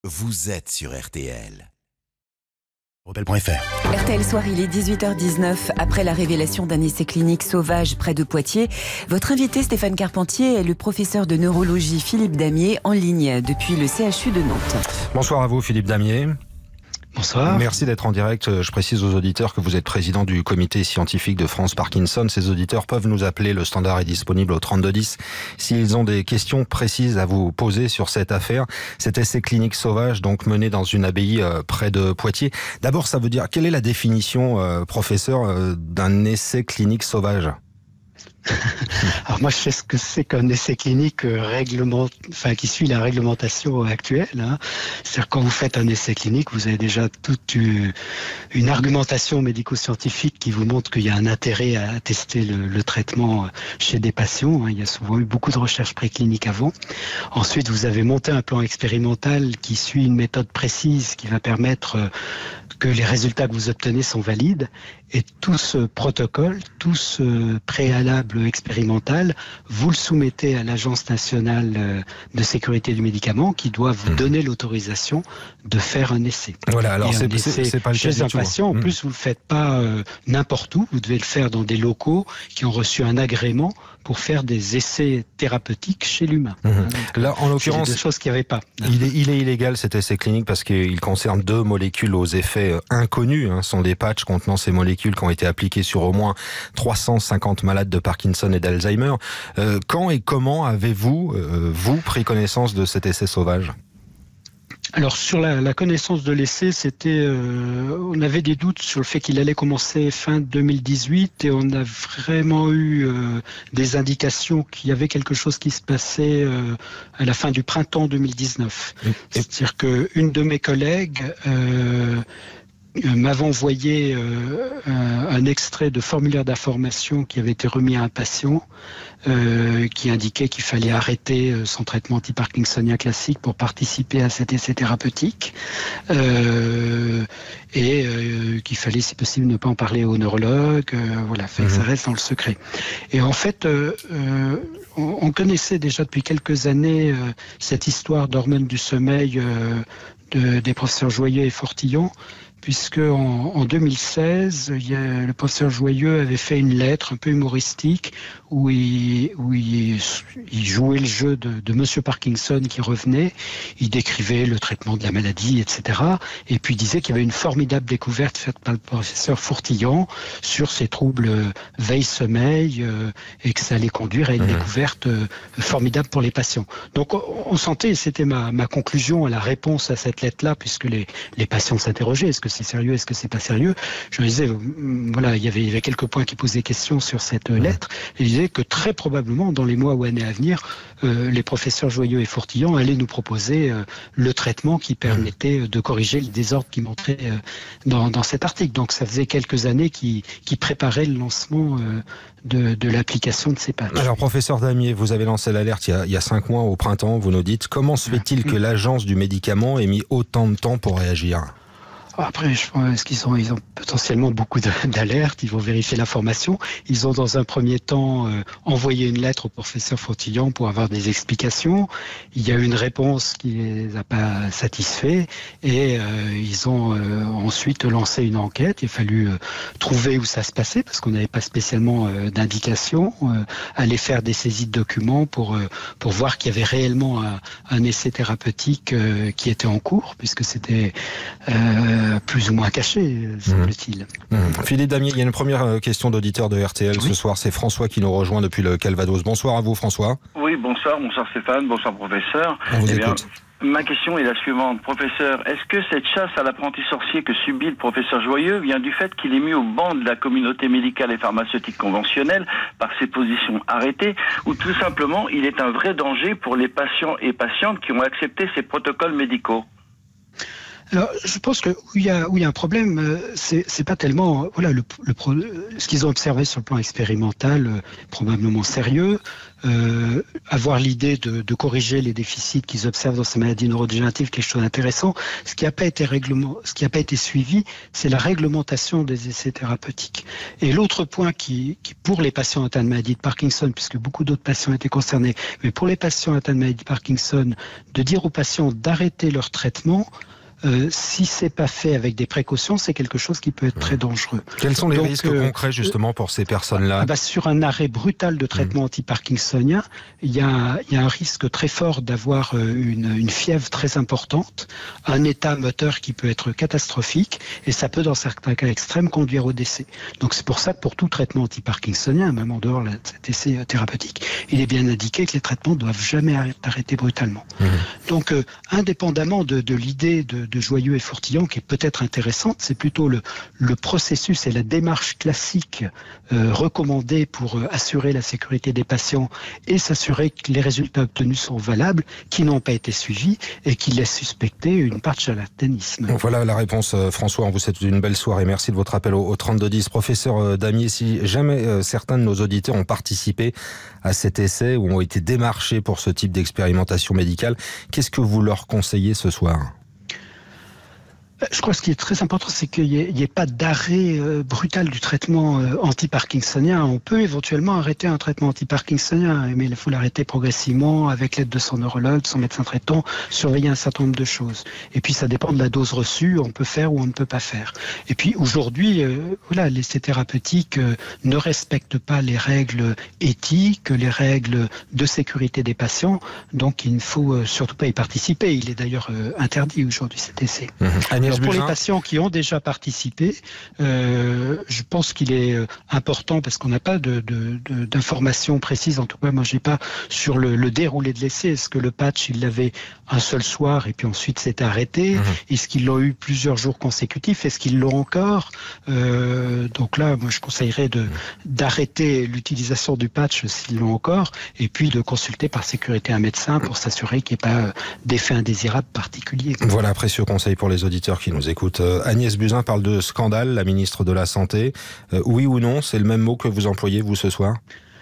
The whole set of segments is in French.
Vous êtes sur RTL. Rebelle.fr. RTL Soir, il est 18h19. Après la révélation d'un essai clinique sauvage près de Poitiers, votre invité Stéphane Carpentier est le professeur de neurologie Philippe Damier en ligne depuis le CHU de Nantes. Bonsoir à vous Philippe Damier. Bonsoir. Merci d'être en direct. Je précise aux auditeurs que vous êtes président du comité scientifique de France Parkinson. Ces auditeurs peuvent nous appeler. Le standard est disponible au 3210 s'ils ont des questions précises à vous poser sur cette affaire. Cet essai clinique sauvage, donc mené dans une abbaye près de Poitiers. D'abord, ça veut dire, quelle est la définition, professeur, d'un essai clinique sauvage ? Alors moi je sais ce que c'est qu'un essai clinique qui suit la réglementation actuelle. C'est-à-dire quand vous faites un essai clinique, vous avez déjà toute une argumentation médico-scientifique qui vous montre qu'il y a un intérêt à tester le traitement chez des patients. Il y a souvent eu beaucoup de recherches précliniques avant. Ensuite vous avez monté un plan expérimental qui suit une méthode précise qui va permettre que les résultats que vous obtenez sont valides. Et tout ce protocole, tout ce préalable expérimental, vous le soumettez à l'Agence nationale de sécurité du médicament qui doit vous donner l'autorisation de faire un essai. Voilà, alors c'est pas le cas chez un patient, en plus vous le faites pas n'importe où, vous devez le faire dans des locaux qui ont reçu un agrément pour faire des essais thérapeutiques chez l'humain. Là, en l'occurrence, c'est des choses qu'il n'y avait pas. Il est illégal cet essai clinique parce qu'il concerne 2 molécules aux effets inconnus. Ce sont des patchs contenant ces molécules qui ont été appliquées sur au moins 350 malades de Parkinson et d'Alzheimer. Quand et comment avez-vous, pris connaissance de cet essai sauvage ? Alors sur la connaissance de l'essai, on avait des doutes sur le fait qu'il allait commencer fin 2018 et on a vraiment eu des indications qu'il y avait quelque chose qui se passait à la fin du printemps 2019. C'est-à-dire qu'une de mes collègues m'avait envoyé un extrait de formulaire d'information qui avait été remis à un patient qui indiquait qu'il fallait arrêter son traitement anti-parkinsonien classique pour participer à cet essai thérapeutique et qu'il fallait si possible ne pas en parler au neurologue, que ça reste dans le secret. Et en fait, on connaissait déjà depuis quelques années cette histoire d'hormones du sommeil des professeurs Joyeux et Fortillon, puisque en 2016, le professeur Joyeux avait fait une lettre un peu humoristique où il jouait le jeu de Monsieur Parkinson qui revenait, il décrivait le traitement de la maladie, etc. Et puis il disait qu'il y avait une formidable découverte faite par le professeur Fortillon sur ces troubles veille-sommeil et que ça allait conduire à une découverte formidable pour les patients. Donc on sentait, et c'était ma conclusion à la réponse à cette lettre-là, puisque les patients s'interrogeaient, est-ce que c'est sérieux, est-ce que c'est pas sérieux? Je me disais, il y avait quelques points qui posaient question sur cette lettre, et je disais que très probablement, dans les mois ou années à venir, les professeurs Joyeux et Fortillon allaient nous proposer le traitement qui permettait de corriger le désordre qui montrait dans cet article. Donc ça faisait quelques années qui préparaient le lancement de l'application de ces patchs. Alors professeur Damier, vous avez lancé l'alerte il y a 5 mois au printemps, vous nous dites, comment se fait-il que l'agence du médicament ait mis autant de temps pour réagir ? Après, je pense qu'ils ont potentiellement beaucoup d'alertes, ils vont vérifier l'information. Ils ont dans un premier temps envoyé une lettre au professeur Fortillon pour avoir des explications. Il y a eu une réponse qui les a pas satisfaits et ils ont ensuite lancé une enquête. Il a fallu trouver où ça se passait parce qu'on n'avait pas spécialement d'indication. Aller faire des saisies de documents pour voir qu'il y avait réellement un essai thérapeutique qui était en cours puisque c'était plus ou moins caché, semble-t-il. Philippe Damier, il y a une première question d'auditeur de RTL ce soir. C'est François qui nous rejoint depuis le Calvados. Bonsoir à vous, François. Oui, bonsoir Stéphane, bonsoir professeur. On vous écoute. Ma question est la suivante, professeur. Est-ce que cette chasse à l'apprenti sorcier que subit le professeur Joyeux vient du fait qu'il est mis au banc de la communauté médicale et pharmaceutique conventionnelle par ses positions arrêtées, ou tout simplement il est un vrai danger pour les patients et patientes qui ont accepté ces protocoles médicaux ? Alors, je pense que où il y a un problème, c'est pas tellement ce qu'ils ont observé sur le plan expérimental, probablement sérieux. Avoir l'idée de corriger les déficits qu'ils observent dans ces maladies neurodégénératives, quelque chose d'intéressant. Ce qui n'a pas été suivi, c'est la réglementation des essais thérapeutiques. Et l'autre point qui pour les patients atteints de maladie de Parkinson, puisque beaucoup d'autres patients étaient concernés, mais pour les patients atteints de maladie de Parkinson, de dire aux patients d'arrêter leur traitement, si c'est pas fait avec des précautions, c'est quelque chose qui peut être très dangereux. Quels sont les risques concrets justement pour ces personnes-là ? Sur un arrêt brutal de traitement anti-parkinsonien, il y a un risque très fort d'avoir une fièvre très importante, un état moteur qui peut être catastrophique, et ça peut dans certains cas extrêmes conduire au décès. Donc c'est pour ça que pour tout traitement anti-parkinsonien, même en dehors de cet essai thérapeutique, il est bien indiqué que les traitements doivent jamais être arrêtés brutalement. Donc indépendamment de l'idée de Joyeux et Fourtillon, qui est peut-être intéressante, c'est plutôt le processus et la démarche classique recommandée pour assurer la sécurité des patients et s'assurer que les résultats obtenus sont valables, qui n'ont pas été suivis et qui laissent suspecter une part de charlatanisme. Voilà la réponse, François. On vous souhaite une belle soirée. Merci de votre appel au 3210. Professeur Damier, si jamais certains de nos auditeurs ont participé à cet essai ou ont été démarchés pour ce type d'expérimentation médicale, qu'est-ce que vous leur conseillez ce soir ? Je crois que ce qui est très important, c'est qu'il n'y ait pas d'arrêt brutal du traitement anti-parkinsonien. On peut éventuellement arrêter un traitement anti-parkinsonien, mais il faut l'arrêter progressivement avec l'aide de son neurologue, de son médecin traitant, surveiller un certain nombre de choses. Et puis ça dépend de la dose reçue, on peut faire ou on ne peut pas faire. Et puis aujourd'hui, l'essai thérapeutique ne respecte pas les règles éthiques, les règles de sécurité des patients, donc il ne faut surtout pas y participer. Il est d'ailleurs interdit aujourd'hui cet essai. Alors pour les patients qui ont déjà participé, je pense qu'il est important, parce qu'on n'a pas d'informations précises, en tout cas moi j'ai pas, sur le déroulé de l'essai. Est-ce que le patch il l'avait un seul soir et puis ensuite s'est arrêté? Est-ce qu'ils l'ont eu plusieurs jours consécutifs? Est-ce qu'ils l'ont encore? Donc là moi je conseillerais d'arrêter l'utilisation du patch s'ils l'ont encore, et puis de consulter par sécurité un médecin pour s'assurer qu'il n'y ait pas d'effet indésirable particulier. Voilà, précieux conseil pour les auditeurs qui nous écoutent. Agnès Buzyn parle de scandale, la ministre de la Santé. Oui ou non, c'est le même mot que vous employez, vous, ce soir ?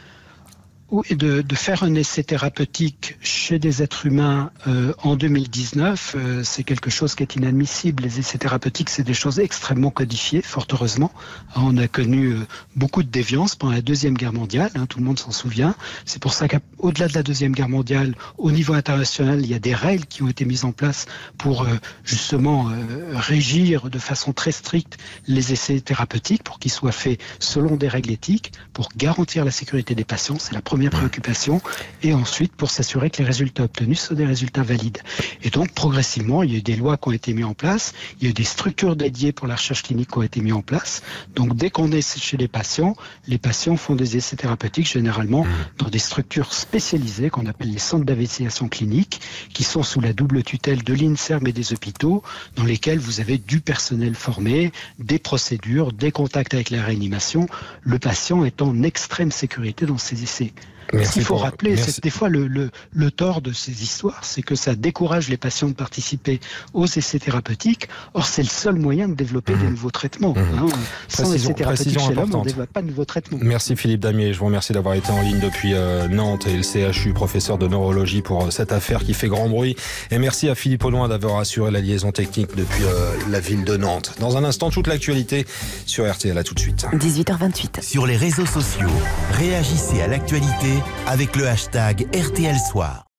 Oui, de faire un essai thérapeutique chez des êtres humains en 2019, c'est quelque chose qui est inadmissible. Les essais thérapeutiques, c'est des choses extrêmement codifiées, fort heureusement. On a connu beaucoup de déviances pendant la Deuxième Guerre mondiale, tout le monde s'en souvient. C'est pour ça qu'au-delà de la Deuxième Guerre mondiale, au niveau international, il y a des règles qui ont été mises en place pour justement régir de façon très stricte les essais thérapeutiques, pour qu'ils soient faits selon des règles éthiques, pour garantir la sécurité des patients. C'est la première préoccupation, et ensuite pour s'assurer que les résultats obtenus sont des résultats valides. Et donc progressivement, il y a eu des lois qui ont été mises en place, il y a eu des structures dédiées pour la recherche clinique qui ont été mises en place. Donc dès qu'on est chez les patients font des essais thérapeutiques généralement dans des structures spécialisées qu'on appelle les centres d'investigation clinique, qui sont sous la double tutelle de l'INSERM et des hôpitaux, dans lesquels vous avez du personnel formé, des procédures, des contacts avec la réanimation, le patient est en extrême sécurité dans ces essais. Ce qu'il faut rappeler, c'est que des fois le tort de ces histoires, c'est que ça décourage les patients de participer aux essais thérapeutiques. Or, c'est le seul moyen de développer des nouveaux traitements. Sans essais thérapeutiques chez l'homme, on ne développe pas de nouveaux traitements. Merci Philippe Damier, je vous remercie d'avoir été en ligne depuis Nantes et le CHU, professeur de neurologie, pour cette affaire qui fait grand bruit. Et merci à Philippe Audouin d'avoir assuré la liaison technique depuis la ville de Nantes. Dans un instant, toute l'actualité sur RTL. À tout de suite. 18h28. Sur les réseaux sociaux, réagissez à l'actualité avec le hashtag RTL Soir.